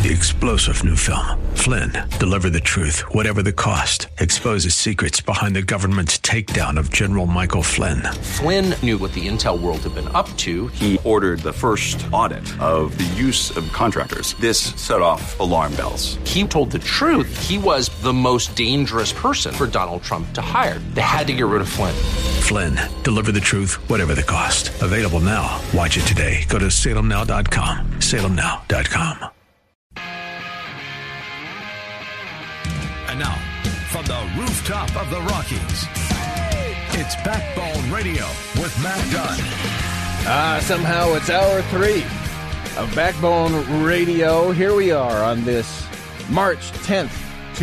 The explosive new film, Flynn, deliver the truth, whatever the cost, exposes secrets behind the government's takedown of General Michael Flynn. Flynn knew what the intel world had been up to. He ordered the first audit of the use of contractors. This set off alarm bells. He told the truth. He was the most dangerous person for Donald Trump to hire. They had to get rid of Flynn. Flynn, deliver the truth, whatever the cost. Available now. Watch it today. Go to salemnow.com. salemnow.com. And now, from the rooftop of the Rockies, it's Backbone Radio with Matt Dunn. Somehow it's hour 3 of Backbone Radio. Here we are on this March 10th,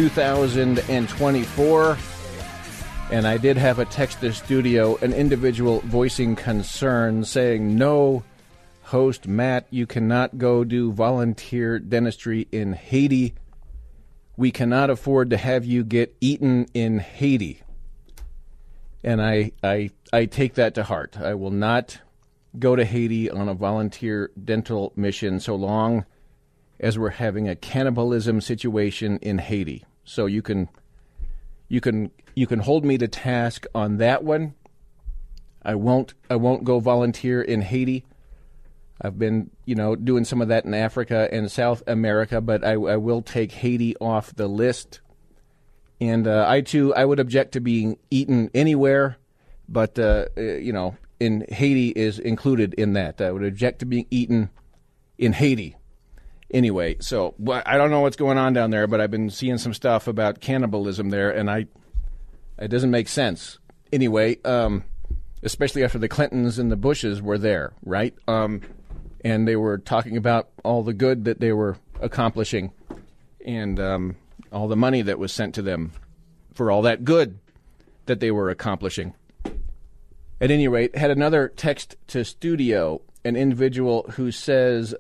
2024. And I did have a text to studio, an individual voicing concern, saying, no, host Matt, you cannot go do volunteer dentistry in Haiti. We cannot afford to have you get eaten in Haiti. And I take that to heart. I will not go to Haiti on a volunteer dental mission so long as we're having a cannibalism situation in Haiti. So you can hold me to task on that one. I won't go volunteer in Haiti. I've been, doing some of that in Africa and South America, but I will take Haiti off the list. And I would object to being eaten anywhere, but, in Haiti is included in that. I would object to being eaten in Haiti. Anyway, so I don't know what's going on down there, but I've been seeing some stuff about cannibalism there, and it doesn't make sense. Anyway, especially after the Clintons and the Bushes were there, right? And they were talking about all the good that they were accomplishing and all the money that was sent to them for all that good that they were accomplishing. At any rate, had another text to studio, an individual who says,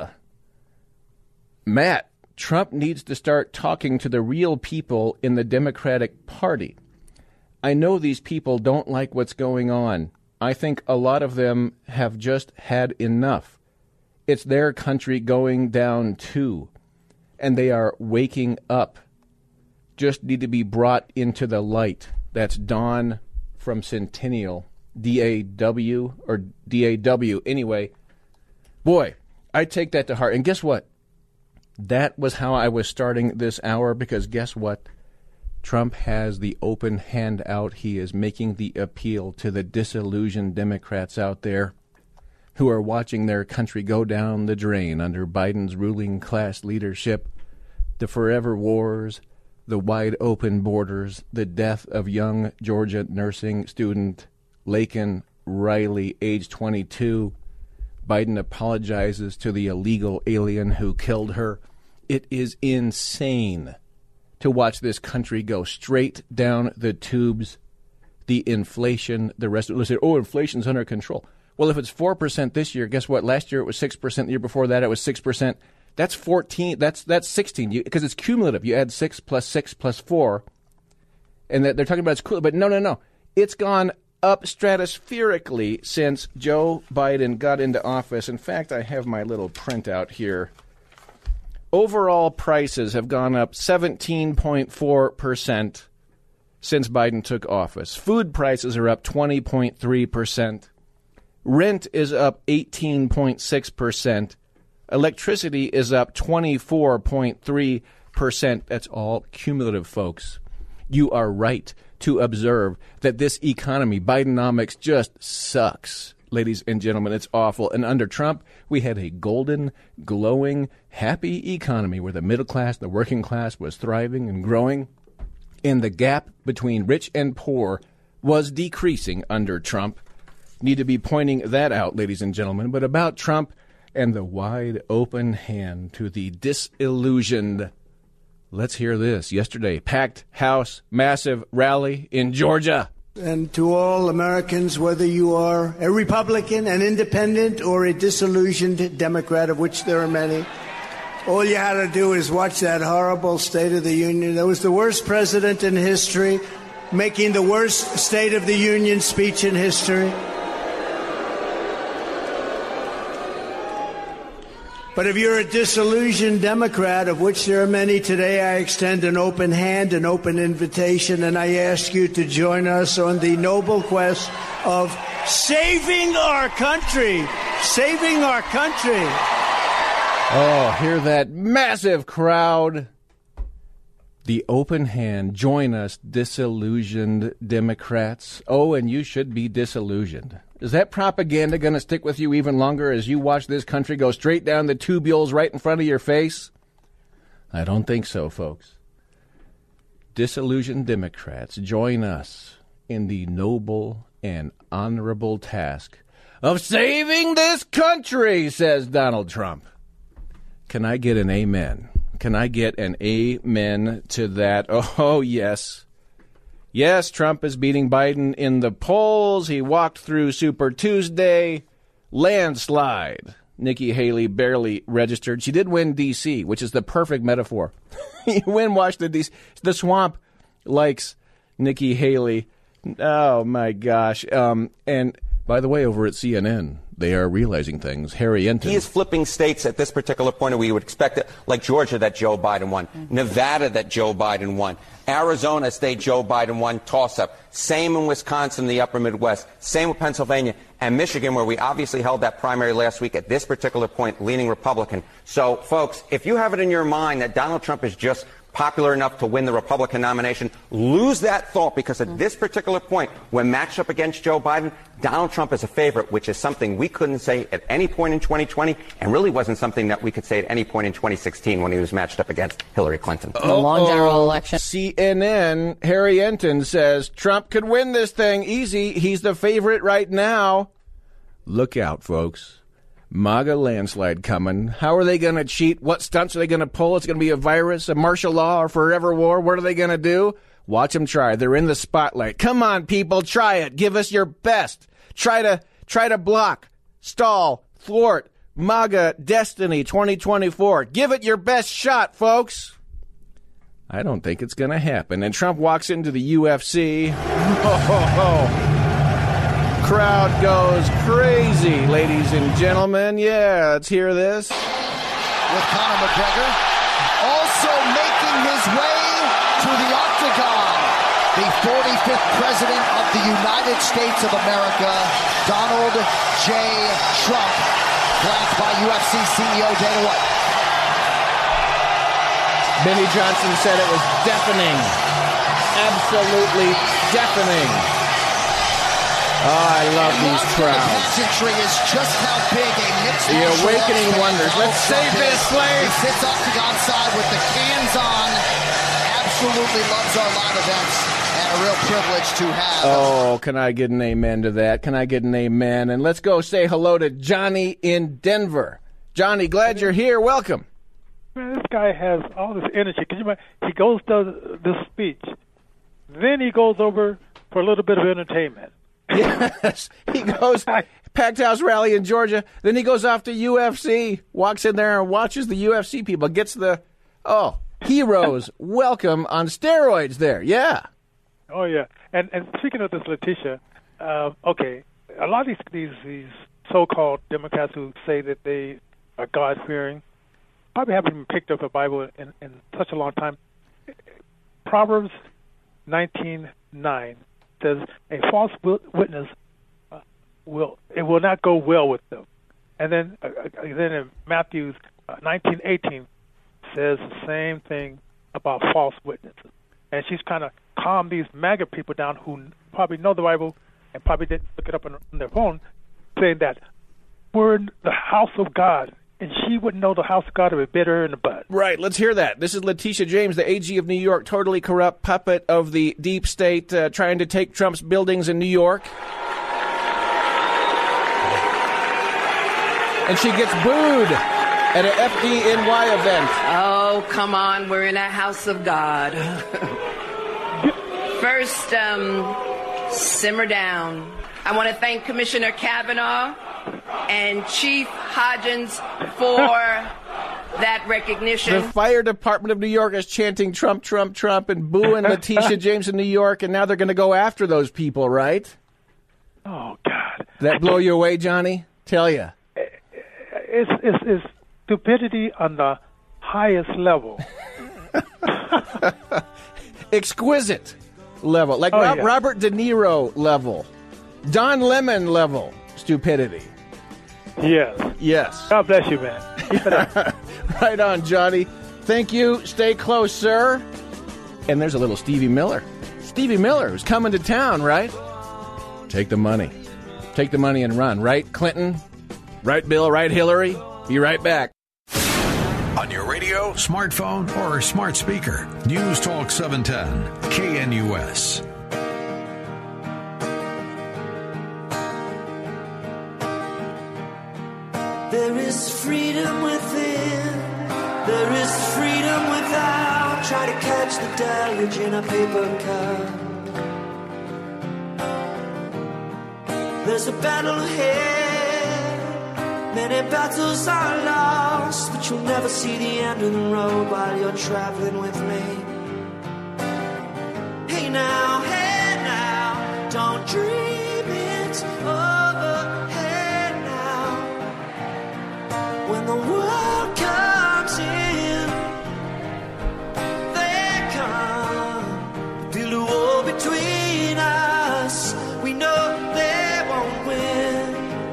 Matt, Trump needs to start talking to the real people in the Democratic Party. I know these people don't like what's going on. I think a lot of them have just had enough. It's their country going down too, and they are waking up. Just need to be brought into the light. That's Don from Centennial, D-A-W, or D-A-W. Anyway, boy, I take that to heart. And guess what? That was how I was starting this hour, because guess what? Trump has the open hand out. He is making the appeal to the disillusioned Democrats out there who are watching their country go down the drain under Biden's ruling class leadership, the forever wars, the wide open borders, the death of young Georgia nursing student Laken Riley, age 22. Biden apologizes to the illegal alien who killed her. It is insane to watch this country go straight down the tubes. The inflation, the rest of it, say, inflation's under control. Well, if it's 4% this year, guess what? Last year it was 6%. The year before that it was 6%. That's 14. That's 16. Because it's cumulative. You add 6 plus 6 plus 4, and they're talking about it's cool. But no. It's gone up stratospherically since Joe Biden got into office. In fact, I have my little printout here. Overall prices have gone up 17.4% since Biden took office. Food prices are up 20.3%. Rent is up 18.6%. Electricity is up 24.3%. That's all cumulative, folks. You are right to observe that this economy, Bidenomics, just sucks. Ladies and gentlemen, it's awful. And under Trump, we had a golden, glowing, happy economy where the middle class, the working class was thriving and growing. And the gap between rich and poor was decreasing under Trump. Need to be pointing that out, ladies and gentlemen. But about Trump and the wide open hand to the disillusioned, let's hear this. Yesterday, packed house, massive rally in Georgia. And to all Americans, whether you are a Republican, an independent, or a disillusioned Democrat, of which there are many, all you had to do is watch that horrible State of the Union. That was the worst president in history, making the worst State of the Union speech in history. But if you're a disillusioned Democrat, of which there are many today, I extend an open hand, an open invitation, and I ask you to join us on the noble quest of saving our country. Saving our country. Oh, hear that massive crowd. The open hand. Join us, disillusioned Democrats. Oh, and you should be disillusioned. Is that propaganda going to stick with you even longer as you watch this country go straight down the tubules right in front of your face? I don't think so, folks. Disillusioned Democrats, join us in the noble and honorable task of saving this country, says Donald Trump. Can I get an amen? Can I get an amen to that? Oh, yes. Yes, Trump is beating Biden in the polls. He walked through Super Tuesday. Landslide. Nikki Haley barely registered. She did win D.C., which is the perfect metaphor. You win Washington, D.C. The swamp likes Nikki Haley. Oh, my gosh. And by the way, over at CNN, they are realizing things. Harry Enton. He is flipping states at this particular point, and we would expect it, like Georgia that Joe Biden won, Nevada that Joe Biden won, Arizona state Joe Biden won, toss-up. Same in Wisconsin, the upper Midwest. Same with Pennsylvania and Michigan, where we obviously held that primary last week at this particular point, leaning Republican. So, folks, if you have it in your mind that Donald Trump is just popular enough to win the Republican nomination, lose that thought, because at this particular point, when matched up against Joe Biden, Donald Trump is a favorite, which is something we couldn't say at any point in 2020, and really wasn't something that we could say at any point in 2016 when he was matched up against Hillary Clinton. The long general election. CNN, Harry Enton says Trump could win this thing easy. He's the favorite right now. Look out, folks. MAGA landslide coming. How are they going to cheat? What stunts are they going to pull? It's going to be a virus, a martial law, or forever war. What are they going to do? Watch them try. They're in the spotlight. Come on, people. Try it. Give us your best. Try to block, stall, thwart MAGA Destiny 2024. Give it your best shot, folks. I don't think it's going to happen. And Trump walks into the UFC. Crowd goes crazy, ladies and gentlemen. Yeah, let's hear this. With Conor McGregor also making his way to the octagon. The 45th President of the United States of America, Donald J. Trump, flanked by UFC CEO Dana White. Benny Johnson said it was deafening. Absolutely deafening. Oh, I love these crowds. The pageantry is just how big a mixed the awakening wonders. Let's save this slave. He sits octagon side with the cans on. Absolutely loves our live events, and a real privilege to have. Oh, can I get an amen to that? Can I get an amen? And let's go say hello to Johnny in Denver. Johnny, glad you're here. Welcome. Man, this guy has all this energy. He goes to this speech, then he goes over for a little bit of entertainment. Yes, he goes packed house rally in Georgia. Then he goes off to UFC, walks in there and watches the UFC people. Gets the heroes welcome on steroids there. Yeah. Oh yeah. And speaking of this, Letitia, okay, a lot of these so-called Democrats who say that they are God-fearing probably haven't even picked up a Bible in such a long time. Proverbs 19:9. Says a false witness will not go well with them, and then in Matthew 19:18 says the same thing about false witnesses, and she's kind of calmed these MAGA people down who probably know the Bible and probably didn't look it up on their phone, saying that we're in the house of God. And she wouldn't know the house of God if it bit her in the butt. Right, let's hear that. This is Letitia James, the AG of New York, totally corrupt puppet of the deep state, trying to take Trump's buildings in New York. And she gets booed at an FDNY event. Oh, come on, we're in a house of God. First, simmer down. I want to thank Commissioner Kavanaugh and Chief Hodgins for that recognition. The fire department of New York is chanting Trump, Trump, Trump, and booing Letitia James in New York, and now they're going to go after those people, right? Oh, God. That blow you away, Johnny? Tell ya. It's stupidity on the highest level. Exquisite level. Like Robert De Niro level. Don Lemon level stupidity. Yes. God bless you, man. Keep it up. Right on, Johnny. Thank you. Stay close, sir. And there's a little Stevie Miller. Stevie Miller who's coming to town, right? Take the money. Take the money and run. Right, Clinton? Right, Bill? Right, Hillary? Be right back. On your radio, smartphone, or smart speaker. News Talk 710, KNUS. There is freedom within. There is freedom without. Try to catch the deluge in a paper cup. There's a battle ahead. Many battles are lost, but you'll never see the end of the road while you're traveling with me. Hey now, don't dream it over. Hey now, when the world comes in, they come, build a wall between us. We know they won't win.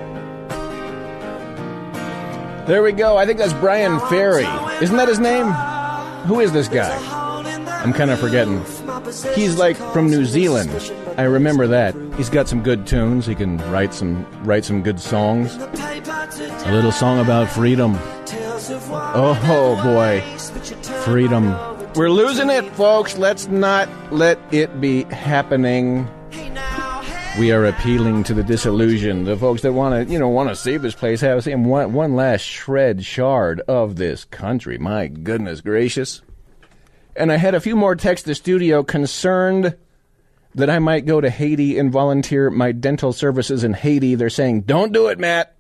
There we go. I think that's Brian Ferry. Isn't that his name? Who is this guy? I'm kind of forgetting. He's like from New Zealand. I remember that. He's got some good tunes. He can write some good songs. A little song about freedom. Oh boy. Freedom. We're losing it, folks. Let's not let it be happening. We are appealing to the disillusioned, the folks that want to save this place, have one last shard of this country. My goodness gracious. And I had a few more texts to the studio concerned that I might go to Haiti and volunteer my dental services in Haiti. They're saying, don't do it, Matt.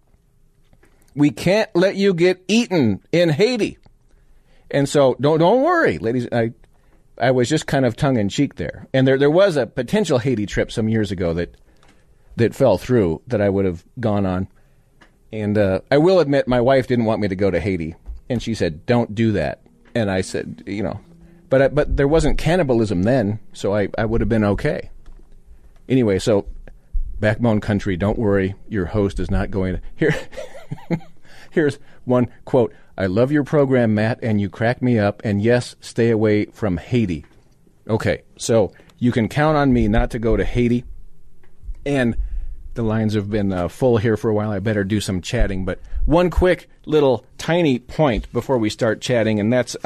We can't let you get eaten in Haiti. And so don't worry, ladies. I was just kind of tongue-in-cheek there. And there was a potential Haiti trip some years ago that fell through that I would have gone on. And I will admit my wife didn't want me to go to Haiti. And she said, don't do that. And I said, but there wasn't cannibalism then, so I would have been okay. Anyway, so Backbone Country, don't worry, your host is not going to... Here's one quote. I love your program, Matt, and you crack me up, and yes, stay away from Haiti. Okay, so you can count on me not to go to Haiti. And the lines have been full here for a while. I better do some chatting. But one quick little tiny point before we start chatting, and that's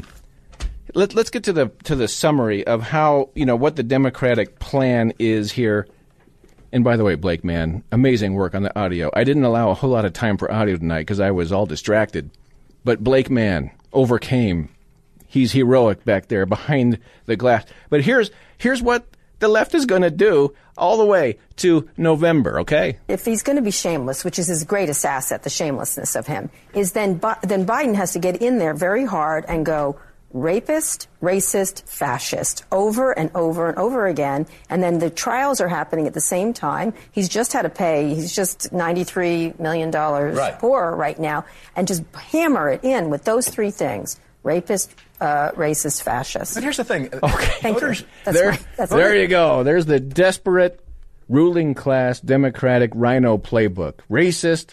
let's get to the summary of how, what the Democratic plan is here. And by the way, Blake, man, amazing work on the audio. I didn't allow a whole lot of time for audio tonight because I was all distracted. But Blake, man, overcame. He's heroic back there behind the glass. But here's what the left is going to do all the way to November, okay? If he's going to be shameless, which is his greatest asset, the shamelessness of him, is then Biden has to get in there very hard and go rapist, racist, fascist, over and over and over again. And then the trials are happening at the same time. He's just had to pay, he's just $93 million poorer right now. And just hammer it in with those three things. Rapist, racist, fascist. But here's the thing. Okay. Voters, there you go. There's the desperate ruling class Democratic rhino playbook. Racist,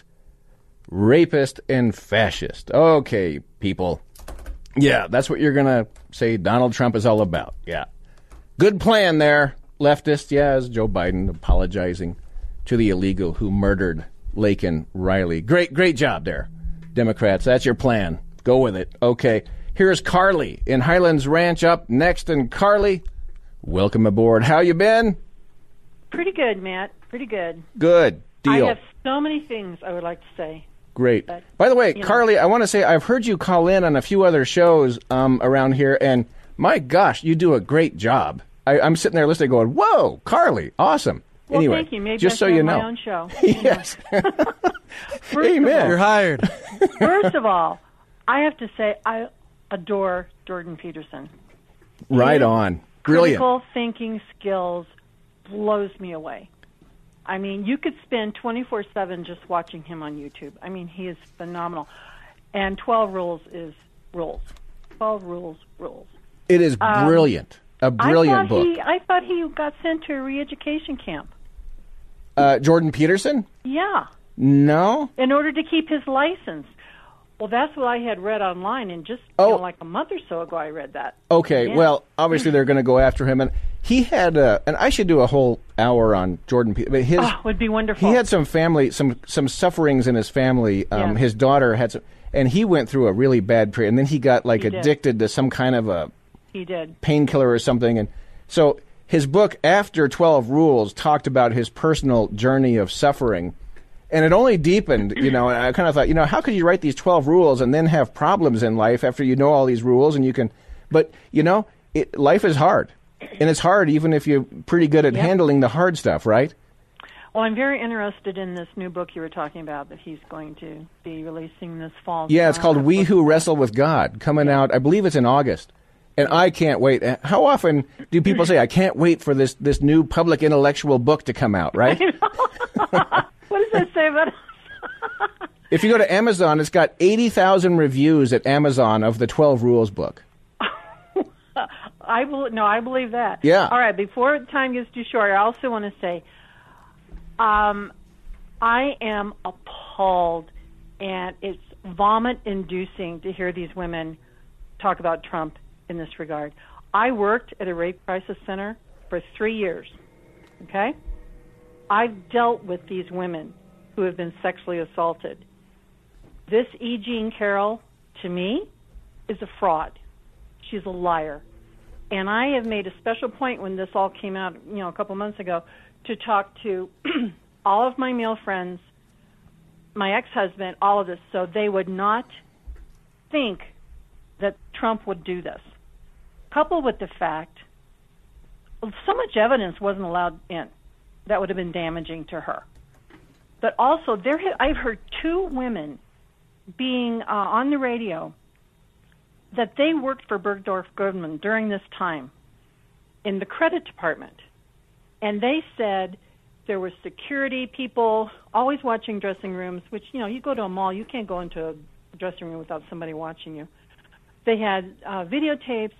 rapist, and fascist. Okay, people. Yeah, that's what you're going to say Donald Trump is all about. Yeah. Good plan there, leftist. Yeah, as Joe Biden apologizing to the illegal who murdered Laken Riley. Great job there, Democrats. That's your plan. Go with it. Okay. Here's Carly in Highlands Ranch up next. And Carly, welcome aboard. How you been? Pretty good, Matt. Pretty good. Good deal. I have so many things I would like to say. Great. But, by the way, Carly, I want to say I've heard you call in on a few other shows around here, and my gosh, you do a great job. I'm sitting there listening going, whoa, Carly, awesome. Well, anyway, thank you. Maybe just I so should you have know. my own show. Yes. Amen. You're hired. First of all, I have to say I adore Jordan Peterson. Right on. Brilliant. Critical thinking skills blows me away. I mean, you could spend 24/7 just watching him on YouTube. I mean, he is phenomenal. And 12 rules is rules. 12 rules. It is brilliant. A brilliant book. I thought he got sent to a re-education camp. Jordan Peterson? Yeah. No? In order to keep his license. Well, that's what I had read online, and just like a month or so ago I read that. Okay, Yeah. well, obviously they're going to go after him. And he had, and I should do a whole hour on Jordan Peterson. But would be wonderful. He had some family, some sufferings in his family. Yes. His daughter had some, and he went through a really bad period. And then he got He did. addicted to some kind of a He did. painkiller or something. And so his book, After 12 Rules, talked about his personal journey of suffering. And it only deepened, and I kind of thought, how could you write these 12 rules and then have problems in life after you know all these rules and you can, but, life is hard. And it's hard even if you're pretty good at handling the hard stuff, right? Well, I'm very interested in this new book you were talking about that he's going to be releasing this fall. Yeah, it's called We Who Wrestle with God, coming out, I believe it's in August. And I can't wait. How often do people say, I can't wait for this new public intellectual book to come out, right? What does that say about us? If you go to Amazon, it's got 80,000 reviews at Amazon of the 12 Rules book. I believe that. Yeah. All right, before time gets too short, I also want to say I am appalled, and it's vomit-inducing to hear these women talk about Trump in this regard. I worked at a rape crisis center for 3 years, okay? I've dealt with these women who have been sexually assaulted. This E. Jean Carroll, to me, is a fraud. She's a liar. And I have made a special point when this all came out, a couple months ago, to talk to all of my male friends, my ex-husband, all of this, so they would not think that Trump would do this. Coupled with the fact, so much evidence wasn't allowed in. That would have been damaging to her. But also, I've heard two women being on the radio that they worked for Bergdorf Goodman during this time in the credit department. And they said there were security people always watching dressing rooms, which, you go to a mall, you can't go into a dressing room without somebody watching you. They had videotapes.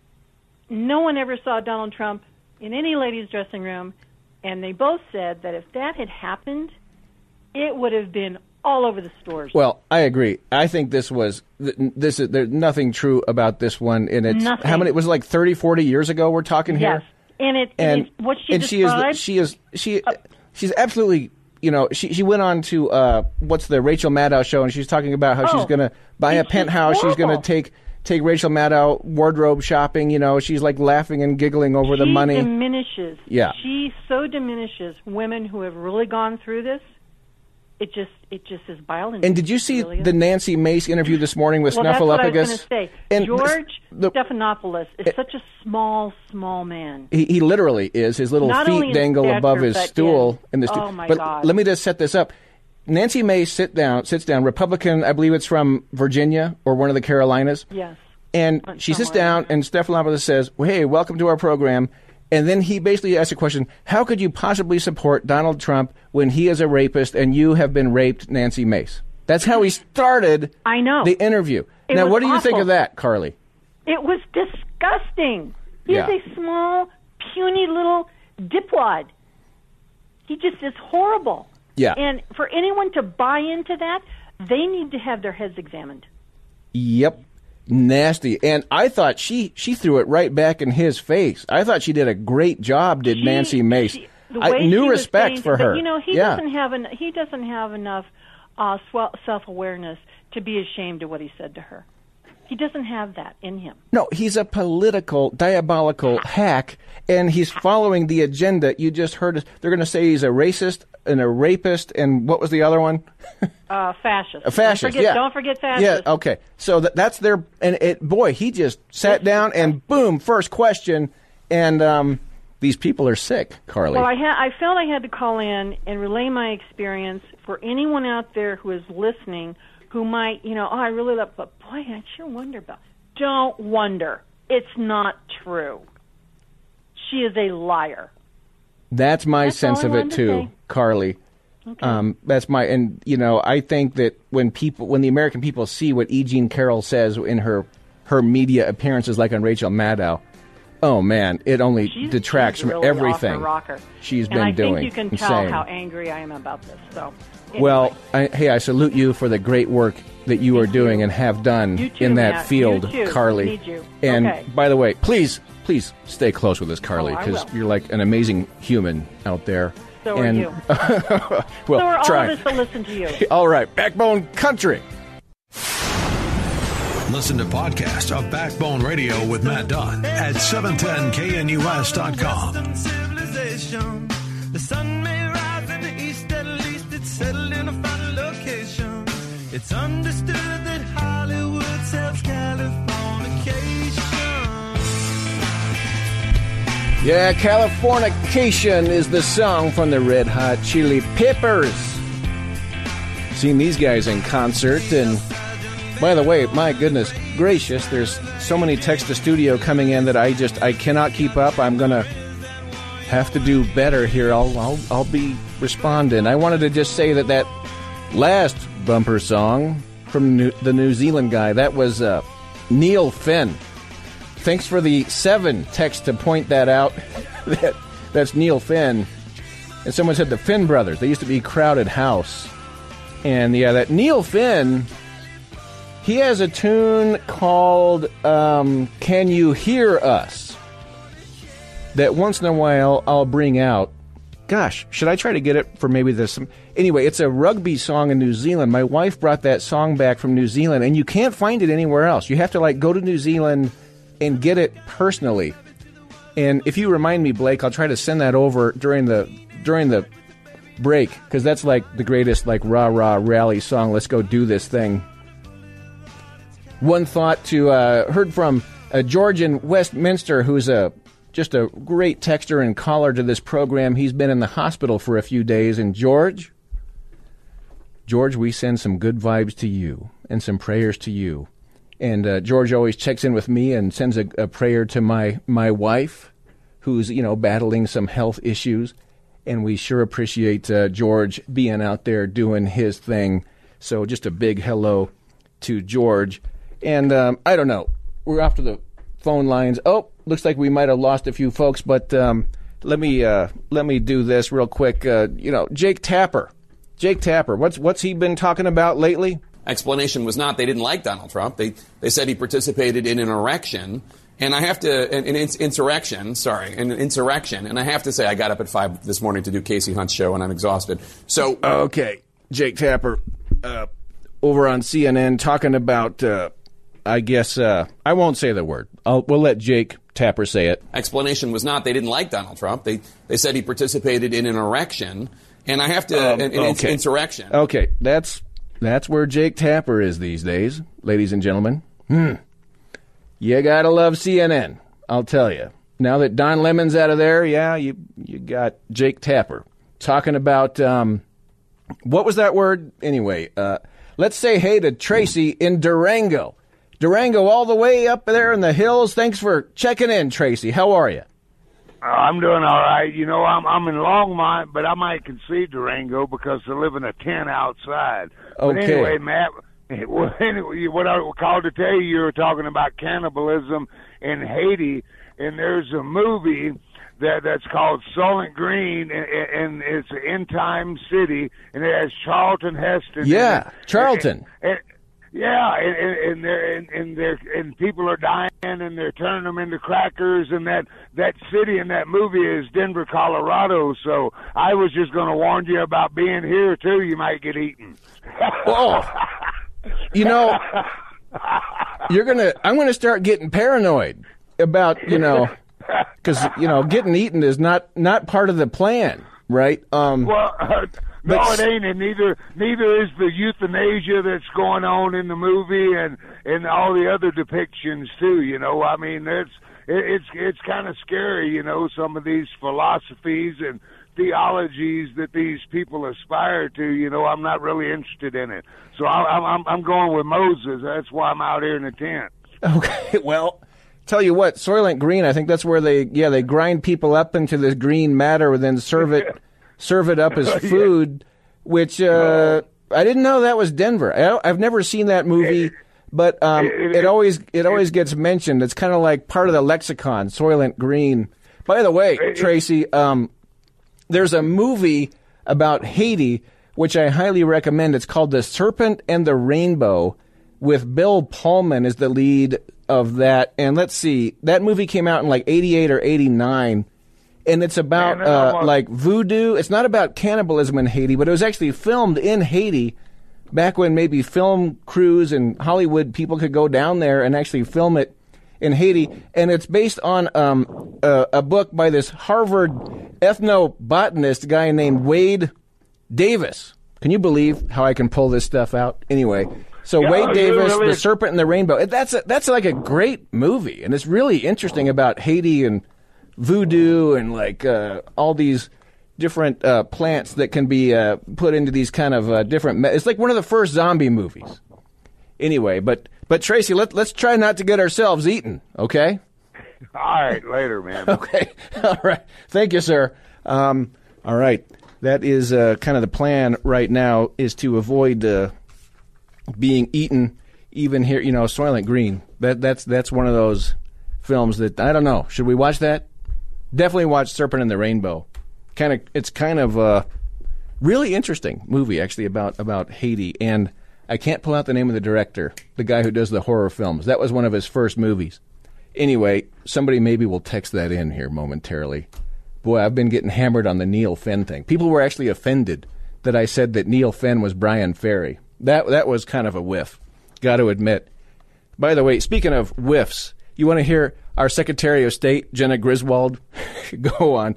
No one ever saw Donald Trump in any ladies' dressing room. And they both said that if that had happened, it would have been all over the stores. Well, I agree. I think there's nothing true about this one. And it's Nothing. how many? It was like 30, 40 years ago. We're talking here. Yes, and what she described. She's absolutely. She went on to what's the Rachel Maddow show, and she's talking about how she's going to buy a penthouse. She's going to take Rachel Maddow wardrobe shopping. She's like laughing and giggling over the money. She diminishes. Yeah. She so diminishes women who have really gone through this. It just is violent. And did you see the Nancy Mace interview this morning with Snuffleupagus? Snuffleupagus? That's what I was going to say. And George Stephanopoulos is such a small man. He literally is. His little Not only feet in dangle stature, above his but stool in the oh my But God. let me just set this up. Nancy Mace sits down, Republican, I believe it's from Virginia or one of the Carolinas. Yes. And she sits down, and Stephanopoulos says, well, hey, welcome to our program. And then he basically asks a question, how could you possibly support Donald Trump when he is a rapist and you have been raped, Nancy Mace? That's how he started the interview. It now, was what do you think awful. of that, Carly? It was disgusting. He's Yeah. a small, puny little dipwad. He just is horrible. Yeah. And for anyone to buy into that, they need to have their heads examined. Yep. Nasty. And I thought she threw it right back in his face. I thought she did a great job, Nancy Mace. New respect for her. But, he doesn't have enough self-awareness to be ashamed of what he said to her. He doesn't have that in him. No, he's a political, diabolical hack, and he's following the agenda. You just heard us. They're going to say he's a racist and a rapist, and what was the other one? Fascist. A fascist, Don't forget fascist. Yeah, okay. So that's their, and he just sat down and boom, first question, and these people are sick, Carly. Well, I felt I had to call in and relay my experience for anyone out there who is listening who might, I really love, but boy, I sure wonder about. Don't wonder. It's not true. She is a liar. That's my That's sense all I of it wanted to too, say. Carly. Okay. That's my, and I think that when the American people see what E. Jean Carroll says in her media appearances, like on Rachel Maddow, oh man, it only detracts she's from really everything off her rocker. she's and been doing. I think you can and tell saying. how angry I am about this. So, anyway. Well, I salute you for the great work that you are doing and have done You too, in that Matt. field, You too. Carly. We need you. And Okay. by the way, please stay close with us, Carly, Oh, I because will. you're like an amazing human out there. So and, are you. well, so are all try. of us to listen to you. All right, Backbone Country. Listen to podcasts of Backbone Radio with Matt Dunn at 710knus.com. Civilization. The sun may rise in the east, at least it's settled in a final location. It's understood that Hollywood sells Californication. Yeah, Californication is the song from the Red Hot Chili Peppers. Seen these guys in concert, and by the way, my goodness gracious, there's so many text to studio coming in that I cannot keep up. I'm gonna have to do better here. I'll be responding. I wanted to just say that last bumper song from the New Zealand guy, that was Neil Finn. Thanks for the 7 text to point that out. That's Neil Finn. And someone said the Finn brothers. They used to be Crowded House. And yeah, that Neil Finn, he has a tune called Can You Hear Us? That once in a while I'll bring out. Gosh, should I try to get it for maybe this? Anyway, it's a rugby song in New Zealand. My wife brought that song back from New Zealand, and you can't find it anywhere else. You have to go to New Zealand and get it personally. And if you remind me, Blake, I'll try to send that over during the break, because that's like the greatest rah-rah rally song. Let's go do this thing. One thought to heard from George in Westminster, who's just a great texter and caller to this program. He's been in the hospital for a few days. And George, we send some good vibes to you and some prayers to you. And George always checks in with me and sends a prayer to my wife, who's, battling some health issues. And we sure appreciate George being out there doing his thing. So just a big hello to George. And I don't know, we're off to the phone lines. Oh, looks like we might have lost a few folks, but let me do this real quick. Jake Tapper. What's he been talking about lately? Explanation was not they didn't like Donald Trump. They said he participated in an insurrection. And I have to, an insurrection, and I have to say I got up at 5 this morning to do Casey Hunt's show, and I'm exhausted. So okay, Jake Tapper, over on CNN, talking about, I guess, I won't say the word. We'll let Jake Tapper say it. Explanation was not they didn't like Donald Trump. They said he participated in an insurrection, and I have to, insurrection. Okay, that's where Jake Tapper is these days, ladies and gentlemen. You gotta love CNN, I'll tell you. Now that Don Lemon's out of there, yeah, you got Jake Tapper talking about, what was that word? Anyway, let's say hey to Tracy in Durango. Durango all the way up there in the hills. Thanks for checking in, Tracy. How are you? I'm doing all right. I'm in Longmont, but I might concede Durango because I live in a tent outside. Okay. But anyway, Matt, what I called to tell you were talking about cannibalism in Haiti, and there's a movie that's called Soylent Green, and it's an end-time city, and it has Charlton Heston. Yeah, Charlton. And people are dying, and they're turning them into crackers, and that city in that movie is Denver, Colorado. So I was just going to warn you about being here too. You might get eaten. Oh, I'm gonna start getting paranoid about because getting eaten is not part of the plan, right? No, it ain't, and neither is the euthanasia that's going on in the movie and all the other depictions too. I mean, it's kind of scary. Some of these philosophies and theologies that these people aspire to. I'm not really interested in it, so I'm going with Moses. That's why I'm out here in the tent. Okay, well. Tell you what, Soylent Green, I think that's where they grind people up into this green matter and then serve it up as food which I didn't know that was Denver. I've never seen that movie, but it always gets mentioned. It's kind of like part of the lexicon, Soylent Green. By the way, Tracy, there's a movie about Haiti, which I highly recommend. It's called The Serpent and the Rainbow, with Bill Pullman as the lead of that. And let's see, that movie came out in like 88 or 89. And it's about like voodoo. It's not about cannibalism in Haiti, but it was actually filmed in Haiti back when maybe film crews and Hollywood people could go down there and actually film it in Haiti. And it's based on a book by this Harvard ethnobotanist guy named Wade Davis. Can you believe how I can pull this stuff out? Anyway, so Wade Davis, The Serpent and the Rainbow. That's like a great movie, and it's really interesting about Haiti and voodoo and like all these different plants that can be put into these kind of different. It's like one of the first zombie movies. Anyway, but Tracy, let's try not to get ourselves eaten, okay? All right, later, man. Okay, all right. Thank you, sir. All right, that is kind of the plan right now, is to avoid being eaten. Even here, Soylent Green. That's one of those films that I don't know. Should we watch that? Definitely watch Serpent and the Rainbow. It's kind of a really interesting movie, actually, about Haiti. And I can't pull out the name of the director, the guy who does the horror films. That was one of his first movies. Anyway, somebody maybe will text that in here momentarily. Boy, I've been getting hammered on the Neil Fenn thing. People were actually offended that I said that Neil Fenn was Brian Ferry. That was kind of a whiff, got to admit. By the way, speaking of whiffs, you want to hear our Secretary of State, Jenna Griswold, go on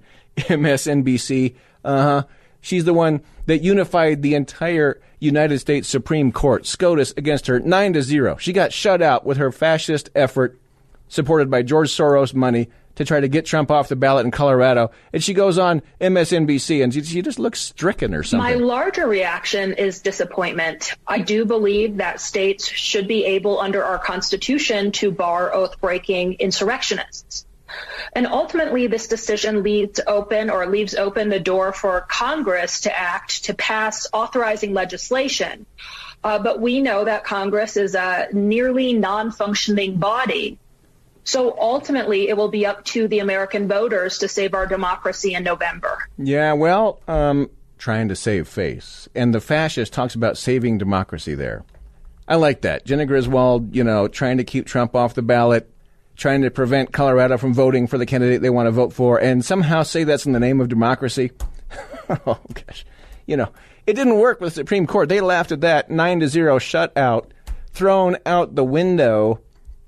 MSNBC? She's the one that unified the entire United States Supreme Court, SCOTUS against her 9-0. She got shut out with her fascist effort, supported by George Soros money, to try to get Trump off the ballot in Colorado. And she goes on MSNBC, and she just looks stricken or something. My larger reaction is disappointment. I do believe that states should be able, under our Constitution, to bar oath-breaking insurrectionists. And ultimately, this decision leaves open the door for Congress to act, to pass authorizing legislation. But we know that Congress is a nearly non-functioning body. So ultimately, it will be up to the American voters to save our democracy in November. Yeah, well, trying to save face. And the fascist talks about saving democracy there. I like that. Jenna Griswold, trying to keep Trump off the ballot, trying to prevent Colorado from voting for the candidate they want to vote for, and somehow say that's in the name of democracy. Oh, gosh. It didn't work with the Supreme Court. They laughed at that. 9-0 shut out, thrown out the window.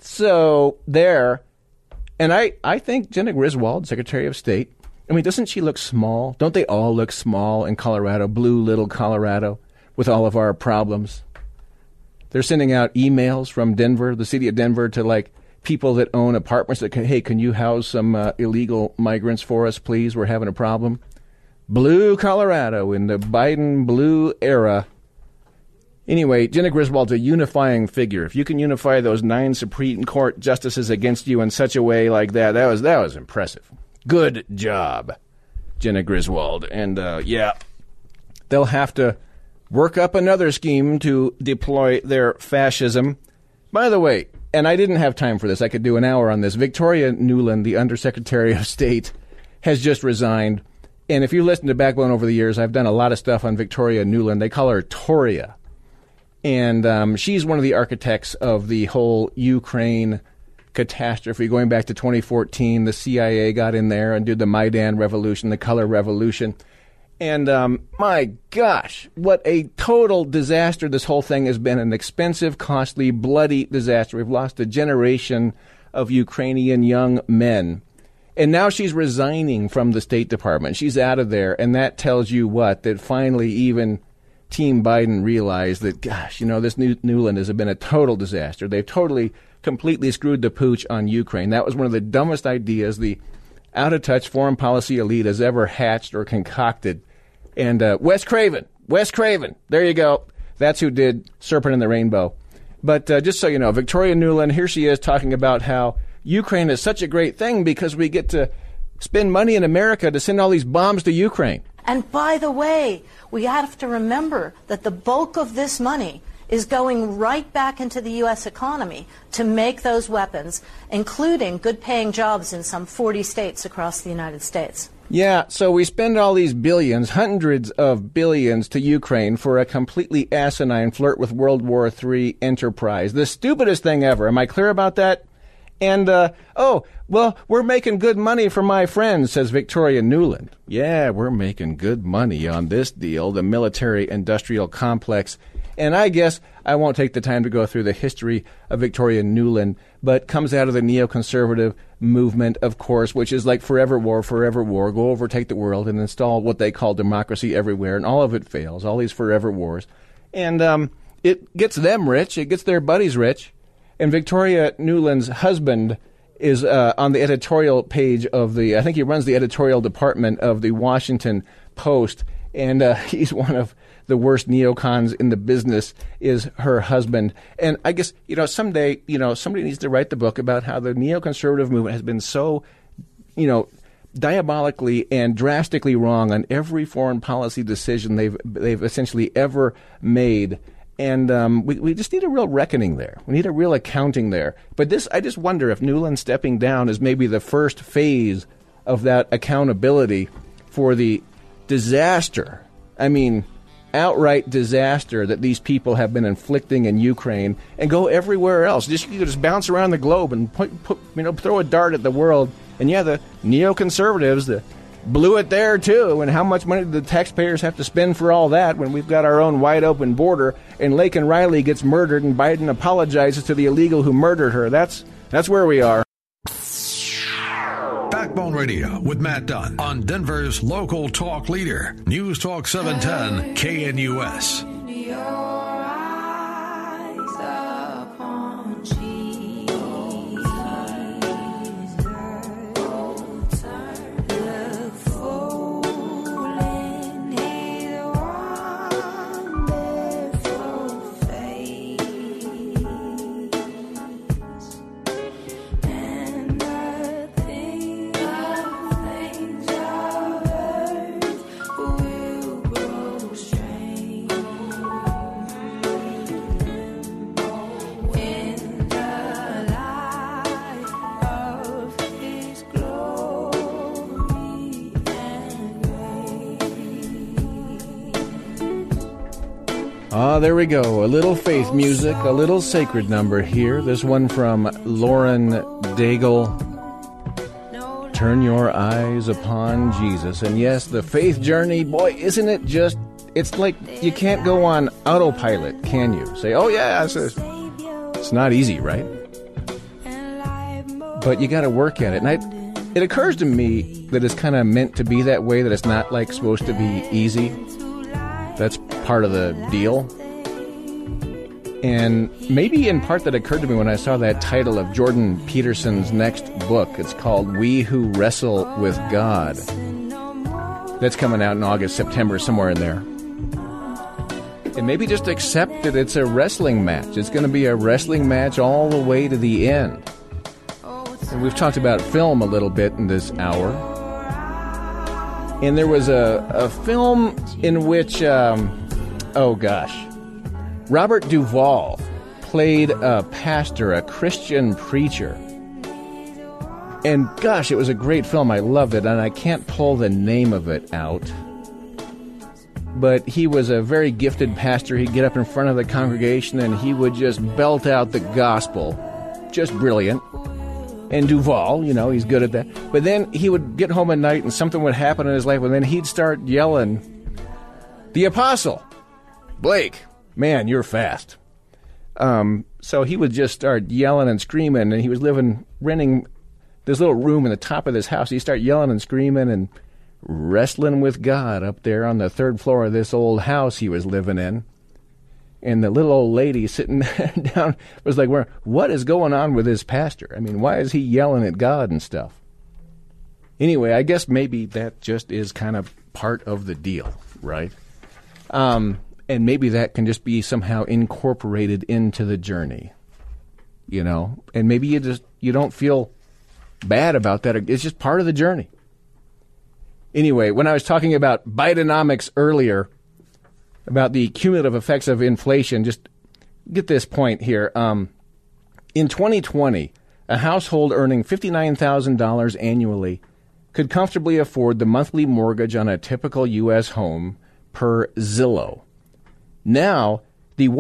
So there, and I think Jenna Griswold, Secretary of State, doesn't she look small? Don't they all look small in Colorado, blue little Colorado, with all of our problems? They're sending out emails from Denver, the city of Denver, to like people that own apartments that can you house some illegal migrants for us, please? We're having a problem. Blue Colorado in the Biden blue era. Anyway, Jenna Griswold's a unifying figure. If you can unify those 9 Supreme Court justices against you in such a way like that was impressive. Good job, Jenna Griswold. And, they'll have to work up another scheme to deploy their fascism. By the way, and I didn't have time for this. I could do an hour on this. Victoria Nuland, the Undersecretary of State, has just resigned. And if you listen to Backbone over the years, I've done a lot of stuff on Victoria Nuland. They call her Toria. And she's one of the architects of the whole Ukraine catastrophe. Going back to 2014, the CIA got in there and did the Maidan Revolution, the Color Revolution. And my gosh, what a total disaster this whole thing has been. An expensive, costly, bloody disaster. We've lost a generation of Ukrainian young men. And now she's resigning from the State Department. She's out of there. And that tells you what? That finally even Team Biden realized that, gosh, this Nuland has been a total disaster. They've completely screwed the pooch on Ukraine. That was one of the dumbest ideas the out-of-touch foreign policy elite has ever hatched or concocted. And Wes Craven, there you go. That's who did Serpent and the Rainbow. But just so you know, Victoria Nuland, here she is talking about how Ukraine is such a great thing because we get to spend money in America to send all these bombs to Ukraine. And by the way, we have to remember that the bulk of this money is going right back into the U.S. economy to make those weapons, including good-paying jobs in some 40 states across the United States. Yeah, so we spend all these billions, hundreds of billions to Ukraine for a completely asinine flirt with World War III enterprise. The stupidest thing ever. Am I clear about that? And, we're making good money for my friends, says Victoria Nuland. Yeah, we're making good money on this deal, the military-industrial complex. And I guess I won't take the time to go through the history of Victoria Nuland, but comes out of the neoconservative movement, of course, which is like forever war, go overtake the world and install what they call democracy everywhere, and all of it fails, all these forever wars. And it gets them rich, it gets their buddies rich. And Victoria Nuland's husband is on the editorial page of I think he runs the editorial department of the Washington Post, and he's one of the worst neocons in the business is her husband. And I guess, someday, somebody needs to write the book about how the neoconservative movement has been so, diabolically and drastically wrong on every foreign policy decision they've essentially ever made. And we just need a real reckoning there. We need a real accounting there. But I just wonder if Nuland stepping down is maybe the first phase of that accountability for the disaster. I mean, outright disaster that these people have been inflicting in Ukraine, and go everywhere else. You just bounce around the globe and throw a dart at the world. And yeah, the neoconservatives blew it there too. And how much money do the taxpayers have to spend for all that when we've got our own wide open border and Laken Riley gets murdered and Biden apologizes to the illegal who murdered her? That's where we are. Backbone Radio with Matt Dunn on Denver's local talk leader, News Talk 710 KNUS. There we go. A little faith music, a little sacred number here. This one from Lauren Daigle. Turn your eyes upon Jesus. And yes, the faith journey, boy, isn't it just, it's like you can't go on autopilot, can you? Say, oh yeah, it's not easy, right? But you got to work at it. And it occurs to me that it's kind of meant to be that way, that it's not like supposed to be easy. That's part of the deal. And maybe in part that occurred to me when I saw that title of Jordan Peterson's next book. It's called We Who Wrestle with God. That's coming out in August, September, somewhere in there. And maybe just accept that it's a wrestling match. It's going to be a wrestling match all the way to the end. And we've talked about film a little bit in this hour. And there was a film in which, Robert Duvall played a pastor, a Christian preacher. And gosh, it was a great film. I loved it, and I can't pull the name of it out. But he was a very gifted pastor. He'd get up in front of the congregation, and he would just belt out the gospel. Just brilliant. And Duvall, he's good at that. But then he would get home at night, and something would happen in his life, and then he'd start yelling, "The apostle, Blake, man, you're fast." So he would just start yelling and screaming, and he was renting this little room in the top of this house. He'd start yelling and screaming and wrestling with God up there on the third floor of this old house he was living in. And the little old lady sitting down was like, what is going on with this pastor? I mean, why is he yelling at God and stuff? Anyway, I guess maybe that just is kind of part of the deal, right? And maybe that can just be somehow incorporated into the journey, And maybe you don't feel bad about that. It's just part of the journey. Anyway, when I was talking about Bidenomics earlier, about the cumulative effects of inflation, just get this point here. In 2020, a household earning $59,000 annually could comfortably afford the monthly mortgage on a typical U.S. home per Zillow. Now, the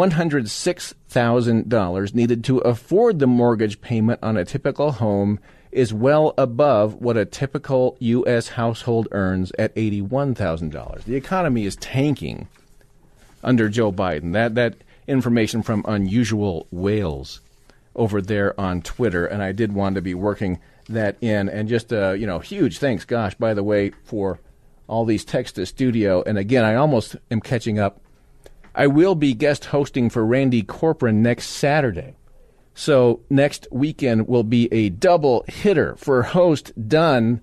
$106,000 needed to afford the mortgage payment on a typical home is well above what a typical U.S. household earns at $81,000. The economy is tanking under Joe Biden. That information from Unusual Whales over there on Twitter, and I did want to be working that in. And just, huge thanks, gosh, by the way, for all these texts to studio. And again, I almost am catching up. I will be guest hosting for Randy Corcoran next Saturday. So next weekend will be a double hitter for host done.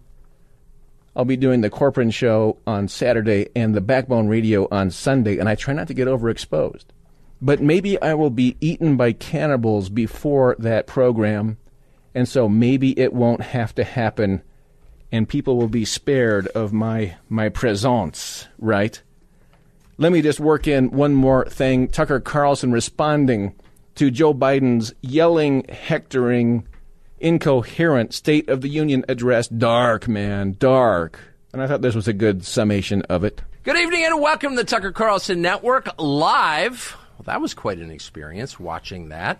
I'll be doing the Corcoran Show on Saturday and the Backbone Radio on Sunday, and I try not to get overexposed. But maybe I will be eaten by cannibals before that program, and so maybe it won't have to happen, and people will be spared of my presence, right? Let me just work in one more thing. Tucker Carlson responding to Joe Biden's yelling, hectoring, incoherent State of the Union address. Dark, man, dark. And I thought this was a good summation of it. Good evening and welcome to the Tucker Carlson Network live. Well, that was quite an experience watching that.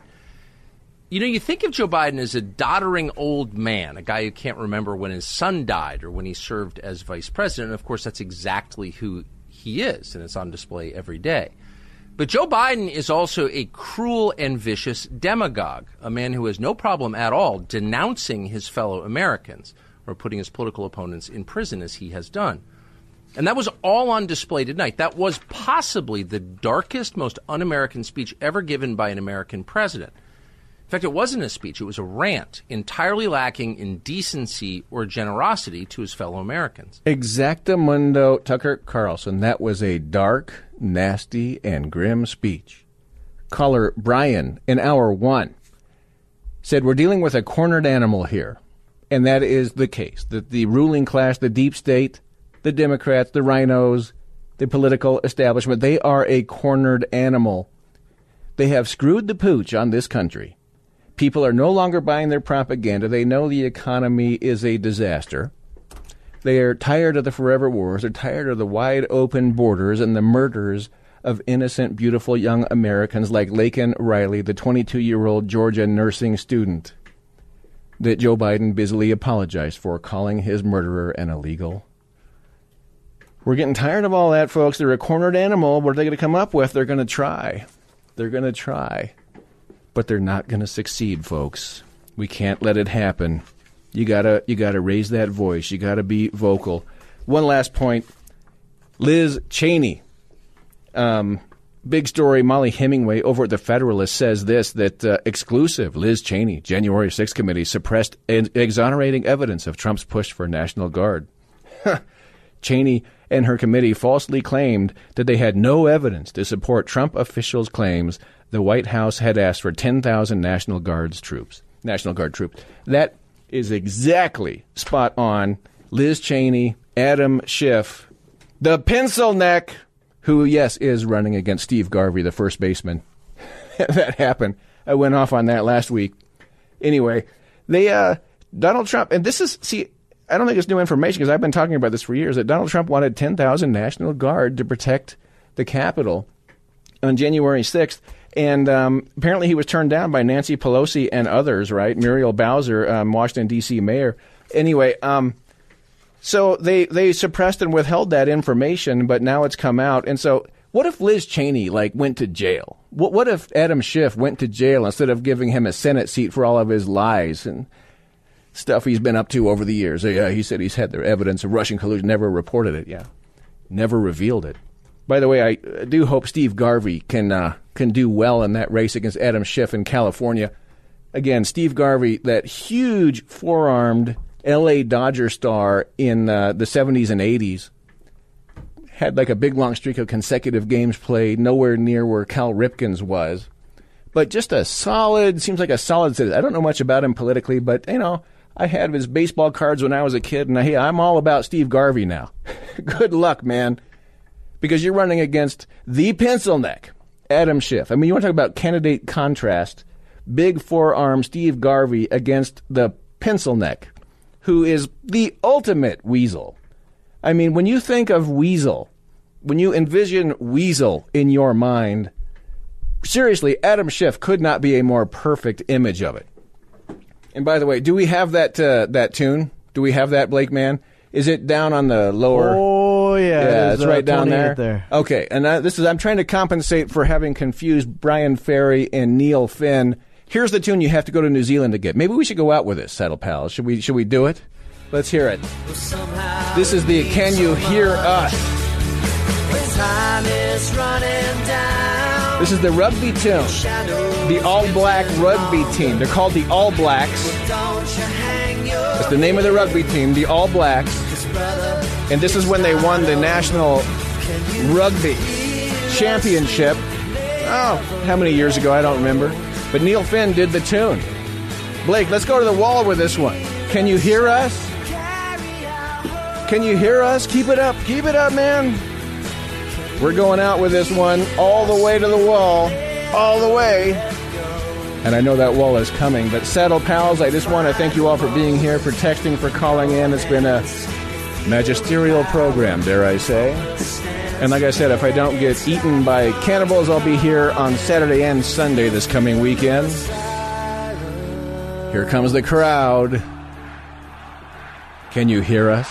You know, you think of Joe Biden as a doddering old man, a guy who can't remember when his son died or when he served as vice president. And of course, that's exactly who he is, and it's on display every day. But Joe Biden is also a cruel and vicious demagogue, a man who has no problem at all denouncing his fellow Americans or putting his political opponents in prison as he has done. And that was all on display tonight. That was possibly the darkest, most un-American speech ever given by an American president. In fact, it wasn't a speech. It was a rant, entirely lacking in decency or generosity to his fellow Americans. Exactamundo Tucker Carlson. That was a dark, nasty, and grim speech. Caller Brian in hour one said, we're dealing with a cornered animal here. And that is the case. That the ruling class, the deep state, the Democrats, the rhinos, the political establishment, they are a cornered animal. They have screwed the pooch on this country. People are no longer buying their propaganda. They know the economy is a disaster. They are tired of the forever wars. They're tired of the wide open borders and the murders of innocent, beautiful young Americans like Laken Riley, the 22-year-old Georgia nursing student that Joe Biden busily apologized for, calling his murderer an illegal. We're getting tired of all that, folks. They're a cornered animal. What are they going to come up with? They're going to try. They're going to try. But they're not going to succeed, folks. We can't let it happen. You gotta raise that voice. You gotta be vocal. One last point. Liz Cheney. Big story. Molly Hemingway over at The Federalist says this, that exclusive Liz Cheney, January 6th committee, suppressed exonerating evidence of Trump's push for National Guard. Cheney and her committee falsely claimed that they had no evidence to support Trump officials' claims the White House had asked for 10,000 National Guard troops. That is exactly spot on. Liz Cheney, Adam Schiff, the pencil neck, who, yes, is running against Steve Garvey, the first baseman. That happened. I went off on that last week. Anyway, Donald Trump, and this is, see, I don't think it's new information because I've been talking about this for years, that Donald Trump wanted 10,000 National Guard to protect the Capitol on January 6th. And apparently he was turned down by Nancy Pelosi and others, right? Muriel Bowser, Washington, D.C. mayor. Anyway, so they suppressed and withheld that information, but now it's come out. And so what if Liz Cheney, went to jail? What if Adam Schiff went to jail instead of giving him a Senate seat for all of his lies and stuff he's been up to over the years? Yeah, he said he's had the evidence of Russian collusion, never reported it. Yeah, never revealed it. By the way, I do hope Steve Garvey can do well in that race against Adam Schiff in California. Again, Steve Garvey, that huge four-armed L.A. Dodger star in the 70s and 80s, had a big, long streak of consecutive games played, nowhere near where Cal Ripken's was. But just seems like a solid citizen. I don't know much about him politically, but, I had his baseball cards when I was a kid, and I'm all about Steve Garvey now. Good luck, man, because you're running against the pencil neck, Adam Schiff. I mean, you want to talk about candidate contrast, big forearm Steve Garvey against the pencil neck, who is the ultimate weasel. I mean, when you think of weasel, when you envision weasel in your mind, seriously, Adam Schiff could not be a more perfect image of it. And by the way, do we have that tune? Do we have that, Blake, man? Is it down on the lower? Oh, yeah. It's right down there. Okay, and I'm trying to compensate for having confused Brian Ferry and Neil Finn. Here's the tune you have to go to New Zealand to get. Maybe we should go out with this, Saddle Pals. Should we do it? Let's hear it. This is the Can You Hear Us? Time is running down. This is the rugby tune. The All Black rugby team. They're called the All Blacks. That's the name of the rugby team, the All Blacks. And this is when they won the National Rugby Championship. Oh, how many years ago? I don't remember. But Neil Finn did the tune. Blake, let's go to the wall with this one. Can you hear us? Can you hear us? Keep it up. Keep it up, man. We're going out with this one all the way to the wall. All the way. And I know that wall is coming. But Saddle Pals, I just want to thank you all for being here, for texting, for calling in. It's been a magisterial program, dare I say. And like I said, if I don't get eaten by cannibals, I'll be here on Saturday and Sunday this coming weekend. Here comes the crowd. Can you hear us?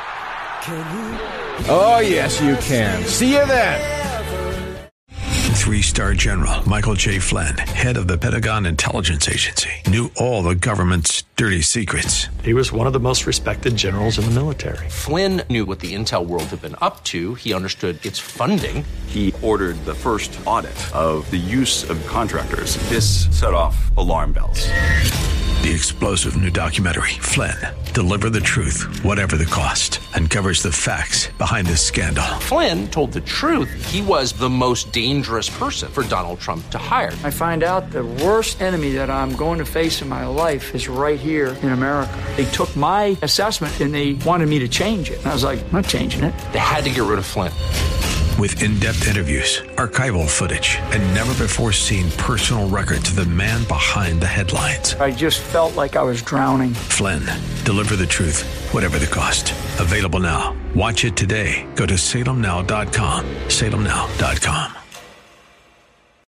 Oh, yes, you can. See you then. 3-star General Michael J. Flynn, head of the Pentagon Intelligence Agency, knew all the government's dirty secrets. He was one of the most respected generals in the military. Flynn knew what the intel world had been up to. He understood its funding. He ordered the first audit of the use of contractors. This set off alarm bells. The explosive new documentary, Flynn, Deliver the Truth, Whatever the Cost, uncovers the facts behind this scandal. Flynn told the truth. He was the most dangerous person for Donald Trump to hire. I find out the worst enemy that I'm going to face in my life is right here in America. They took my assessment and they wanted me to change it. And I was like, I'm not changing it. They had to get rid of Flynn. With in-depth interviews, archival footage, and never-before-seen personal records of the man behind the headlines. I just felt like I was drowning. Flynn, Deliver the Truth, Whatever the Cost. Available now. Watch it today. Go to salemnow.com. salemnow.com.